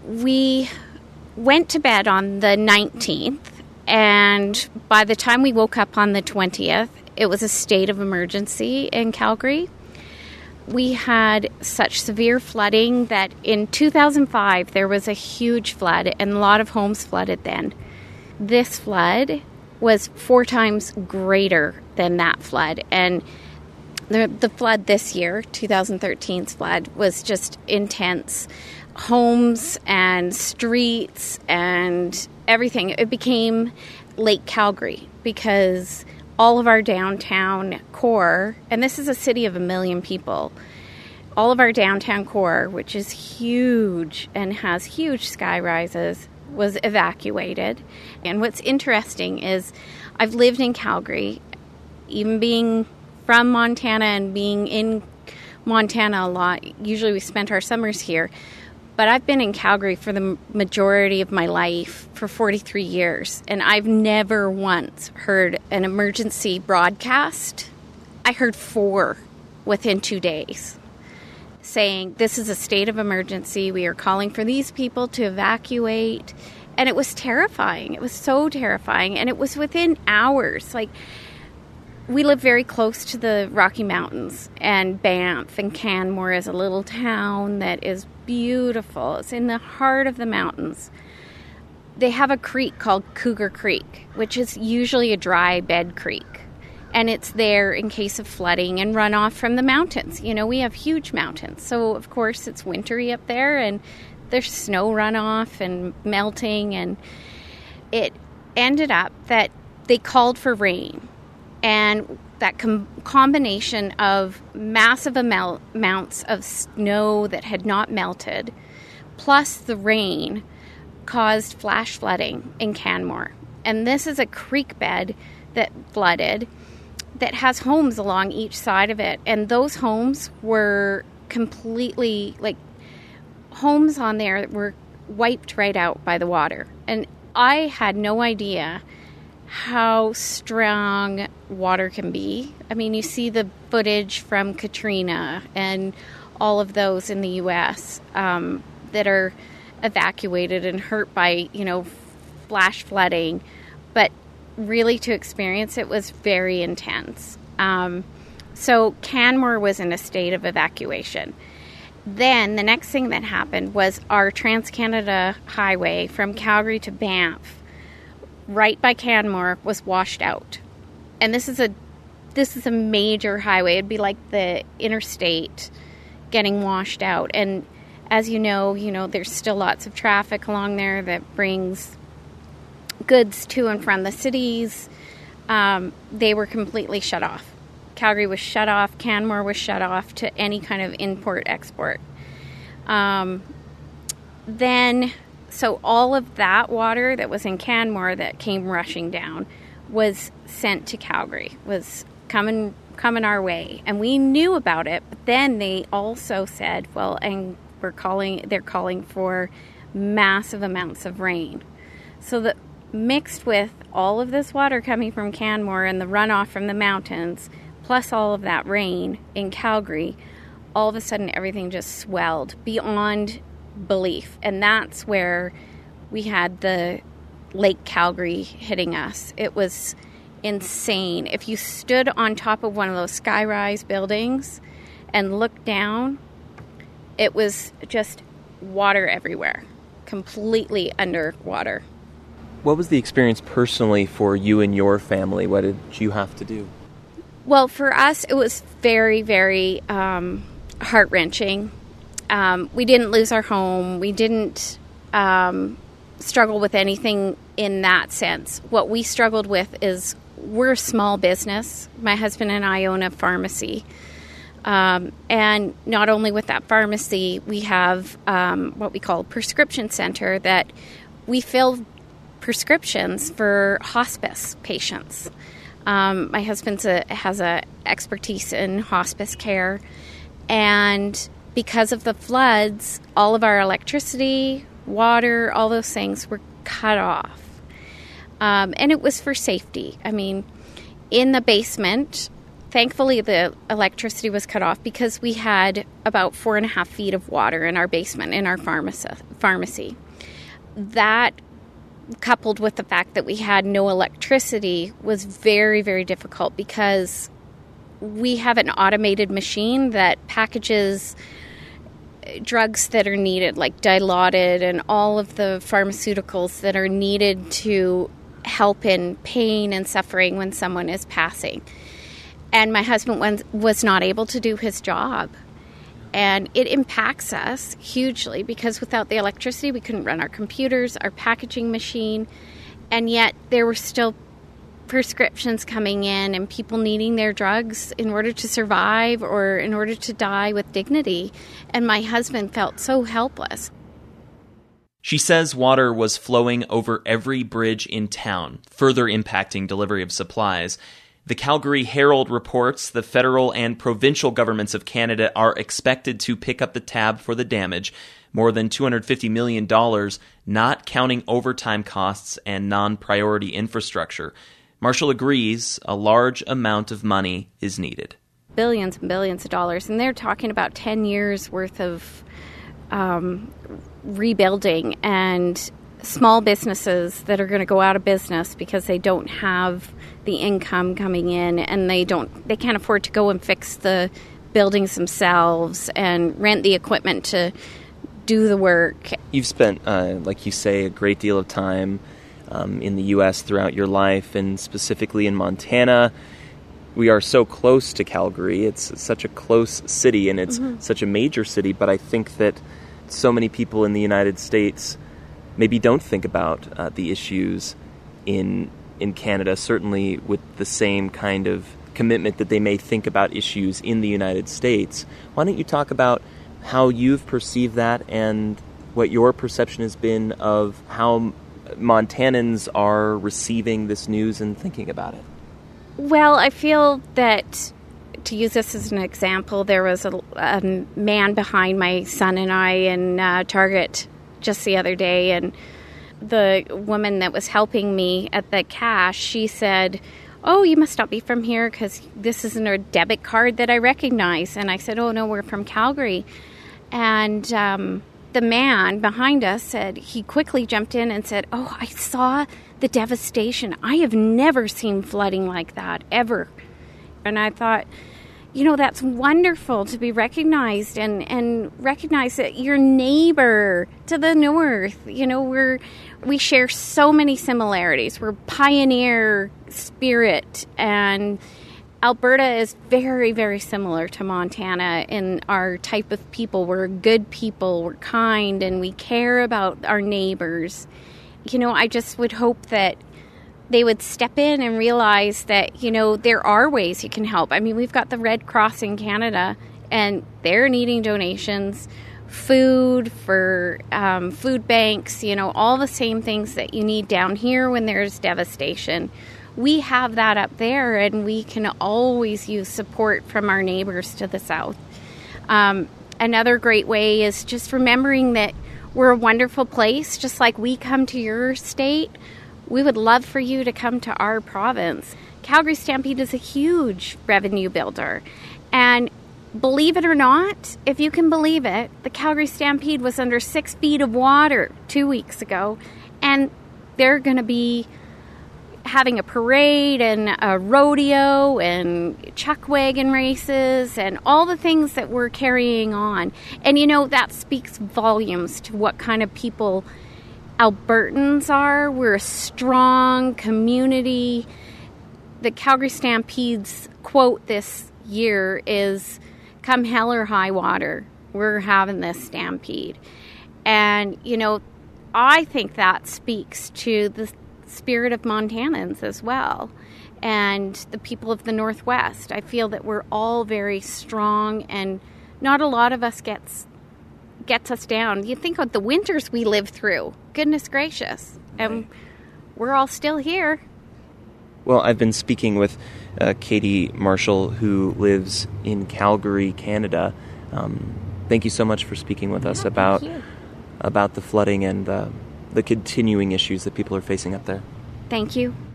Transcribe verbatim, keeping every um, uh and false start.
we went to bed on the nineteenth, and by the time we woke up on the twentieth, it was a state of emergency in Calgary. We had such severe flooding that in two thousand five, there was a huge flood, and a lot of homes flooded then. This flood was four times greater than that flood, and the, the flood this year, twenty thirteen's flood, was just intense. Homes and streets and everything. It became Lake Calgary because all of our downtown core, and this is a city of a million people, all of our downtown core, which is huge and has huge sky rises, was evacuated. And what's interesting is I've lived in Calgary, even being from Montana and being in Montana a lot. Usually we spent our summers here. But I've been in Calgary for the majority of my life, for forty-three years, and I've never once heard an emergency broadcast. I heard four within two days saying, this is a state of emergency, we are calling for these people to evacuate, and it was terrifying. It was so terrifying, and it was within hours. Like, we live very close to the Rocky Mountains, and Banff and Canmore is a little town that is beautiful. It's in the heart of the mountains. They have a creek called Cougar Creek, which is usually a dry bed creek, and it's there in case of flooding and runoff from the mountains. You know, we have huge mountains, so of course it's wintry up there, and there's snow runoff and melting, and it ended up that they called for rain. And that com- combination of massive amount- amounts of snow that had not melted, plus the rain, caused flash flooding in Canmore. And this is a creek bed that flooded that has homes along each side of it. And those homes were completely, like, homes on there were wiped right out by the water. And I had no idea how strong water can be. I mean, you see the footage from Katrina and all of those in the U S um, that are evacuated and hurt by, you know, flash flooding. But really to experience it was very intense. Um, so Canmore was in a state of evacuation. Then the next thing that happened was our Trans-Canada Highway from Calgary to Banff, right by Canmore, was washed out. And this is a this is a major highway. It'd be like the interstate getting washed out. And as you know, you know, there's still lots of traffic along there that brings goods to and from the cities. Um, they were completely shut off. Calgary was shut off. Canmore was shut off to any kind of import-export. Um, then... So all of that water that was in Canmore that came rushing down was sent to Calgary, was coming coming our way. And we knew about it, but then they also said, well, and we're calling they're calling for massive amounts of rain. So that mixed with all of this water coming from Canmore and the runoff from the mountains, plus all of that rain in Calgary, all of a sudden everything just swelled beyond belief. And that's where we had the Lake Calgary hitting us. It was insane. If you stood on top of one of those skyrise buildings and looked down, it was just water everywhere, completely underwater. What was the experience personally for you and your family? What did you have to do? Well, for us, it was very, very um, heart-wrenching. Um, we didn't lose our home. We didn't um, struggle with anything in that sense. What we struggled with is we're a small business. My husband and I own a pharmacy. Um, and not only with that pharmacy, we have um, what we call a prescription center that we fill prescriptions for hospice patients. Um, my husband has a expertise in hospice care, and because of the floods, all of our electricity, water, all those things were cut off. Um, and it was for safety. I mean, in the basement, thankfully, the electricity was cut off because we had about four and a half feet of water in our basement in our pharmacy. That, coupled with the fact that we had no electricity, was very, very difficult because we have an automated machine that packages drugs that are needed, like Dilaudid and all of the pharmaceuticals that are needed to help in pain and suffering when someone is passing. And my husband was not able to do his job. And it impacts us hugely because without the electricity, we couldn't run our computers, our packaging machine, and yet there were still prescriptions coming in and people needing their drugs in order to survive or in order to die with dignity. And my husband felt so helpless. She says water was flowing over every bridge in town, further impacting delivery of supplies. The Calgary Herald reports the federal and provincial governments of Canada are expected to pick up the tab for the damage, more than two hundred fifty million dollars, not counting overtime costs and non-priority infrastructure. Marshall agrees a large amount of money is needed. Billions and billions of dollars, and they're talking about ten years worth of um, rebuilding and small businesses that are going to go out of business because they don't have the income coming in and they don't they can't afford to go and fix the buildings themselves and rent the equipment to do the work. You've spent, uh, like you say, a great deal of time um, in the U S throughout your life, and specifically in Montana. We are so close to Calgary. It's such a close city, and it's mm-hmm. such a major city, but I think that so many people in the United States maybe don't think about uh, the issues in in Canada, certainly with the same kind of commitment that they may think about issues in the United States. Why don't you talk about how you've perceived that and what your perception has been of how Montanans are receiving this news and thinking about it? Well, I feel that, to use this as an example, there was a, a man behind my son and I in uh, Target just the other day, and the woman that was helping me at the cash, she said, "Oh, you must not be from here because this isn't a debit card that I recognize." And I said, "Oh, no, we're from Calgary." And um, the man behind us said, he quickly jumped in and said, "Oh, I saw the devastation. I have never seen flooding like that, ever." And I thought, you know, that's wonderful to be recognized and, and recognize that your neighbor to the north, you know, we're, we share so many similarities. We're pioneer spirit, and Alberta is very, very similar to Montana in our type of people. We're good people, we're kind, and we care about our neighbors. You know, I just would hope that they would step in and realize that, you know, there are ways you can help. I mean, we've got the Red Cross in Canada, and they're needing donations, food for um, food banks, you know, all the same things that you need down here when there's devastation. We have that up there, and we can always use support from our neighbors to the south. Um, another great way is just remembering that we're a wonderful place, just like we come to your state. We would love for you to come to our province. Calgary Stampede is a huge revenue builder. And believe it or not, if you can believe it, the Calgary Stampede was under six feet of water two weeks ago. And they're going to be having a parade and a rodeo and chuck wagon races and all the things that we're carrying on. And, you know, that speaks volumes to what kind of people Albertans are. We're a strong community. The Calgary Stampede's quote this year is, "Come hell or high water, we're having this stampede." And, you know, I think that speaks to the spirit of Montanans as well, and the people of the Northwest. I feel that we're all very strong, and not a lot of us gets gets us down. You think of the winters we live through. Goodness gracious. And we're all still here. Well, I've been speaking with uh, Katie Marshall, who lives in Calgary, Canada. Um, thank you so much for speaking with yeah, us about you. about the flooding and uh, the continuing issues that people are facing up there. Thank you.